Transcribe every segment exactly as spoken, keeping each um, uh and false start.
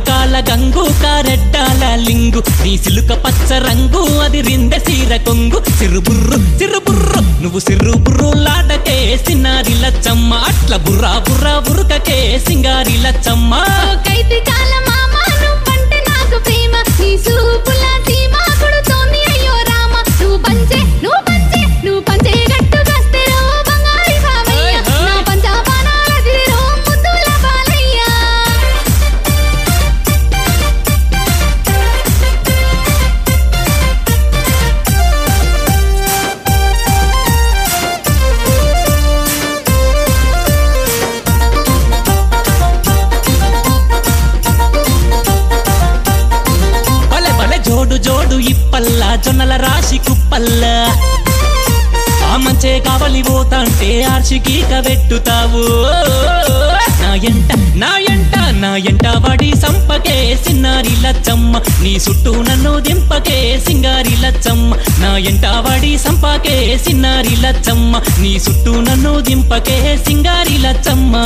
కాల గంగు కారెడ్డాల లింగు నీ సిలుక పచ్చ రంగు అది రిందె సీర కొంగు సిరుబుర్రు సిరుబుర్రు నువ్వు సిరుబుర్రు లాటకే సిన్నారి లచ్చమ్మ అట్ల బుర్రా బుర్రా బురుకకే సింగారి లచ్చమ్మ కైతి కాల మామ నువ్వంటే నాకు ప్రేమ నీ సూపుల సీమ కొడుతోంది అయ్యో రామ నువ్వు పంచే నువ్వు పంచే నువ్వు పంచే గట్టు కస్తెరో బంగారి బావయ్య నా పంచబాణాల దిరో ముద్దుల బాలయ్య జోడు జోడు ఇప్పల్ల జొన్నల రాశి కుప్పల్ల ఆ మంచే కావలి పోతాంటే ఆర్షికీక వెట్టుతావు నా ఎంట నా ఎంట నా ఎంట వాడి సంపకే సిన్నారి లచ్చమ్మ నీ చుట్టూ నన్ను దింపకే సింగారి లచ్చమ్మ నా ఎంట వాడి సంపకే సిన్నారి లచ్చమ్మ నీ చుట్టూ నన్ను దింపకే సింగారి లచ్చమ్మ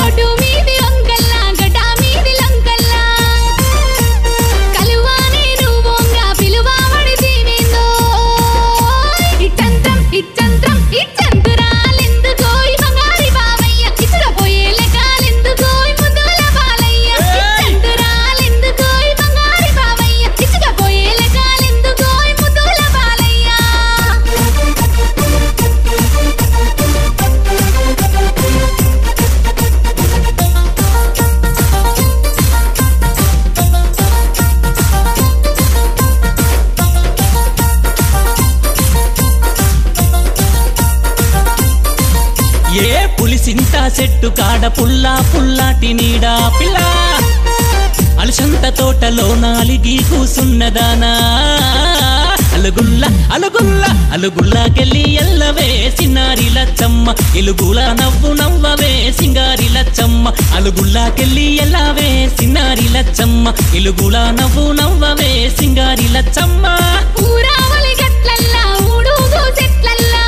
ఏ పులిసింత చెట్టు కాడ పుల్లా పుల్లాటి నీడా పిల్ల అలసంత తోటలో నాలిగి కూసున్నదానా అలుగుల్ల అలుగుల్ల అలుగుల్లాకెళ్ళి ఎల్లవే సిన్నారి లచ్చమ్మ ఎలుగుల నవ్వు నవ్వవే సింగారి లచ్చమ్మ అలుగుల్లాకెళ్ళి ఎల్లవే సిన్నారి లచ్చమ్మ ఎలుగుల నవ్వు నవ్వవే సింగారి లచ్చమ్మ ఊరావలి గట్లల్లా ఊడుగు చెట్లల్లా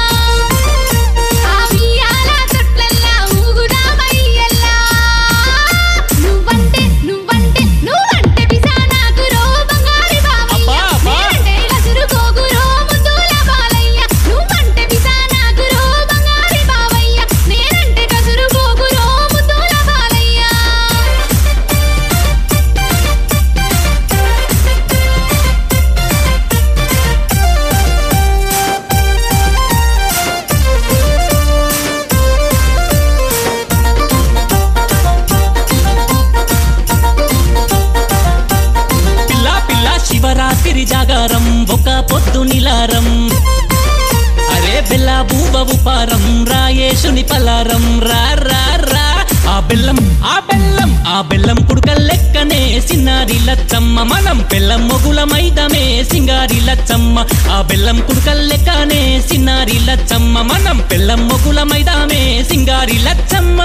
శివరాత్రి జాగారం ఒక పొద్దు నిలారం అరే బెల్ల బూబవు పారం రాయేశుని పలారం రా రా రా ఆ బెల్లం ఆ బెల్లం ఆ బెల్లం కుడుకల్లెక్కనే సిన్నారి లచ్చమ్మ మనం బెల్లం మొగుల మైదమే సింగారి లచ్చమ్మ ఆ బెల్లం కుడుకల్లెక్కనే సిన్నారి లచ్చమ్మ మనం బెల్లం మొగుల మైదామే సింగారి లచ్చమ్మ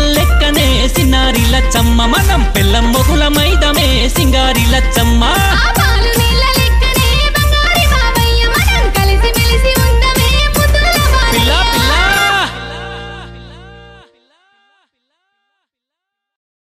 సిన్నారి లచ్చమ్మ మనం పెళ్ళం మొగుల మైదమే సింగారి లచ్చమ్మ.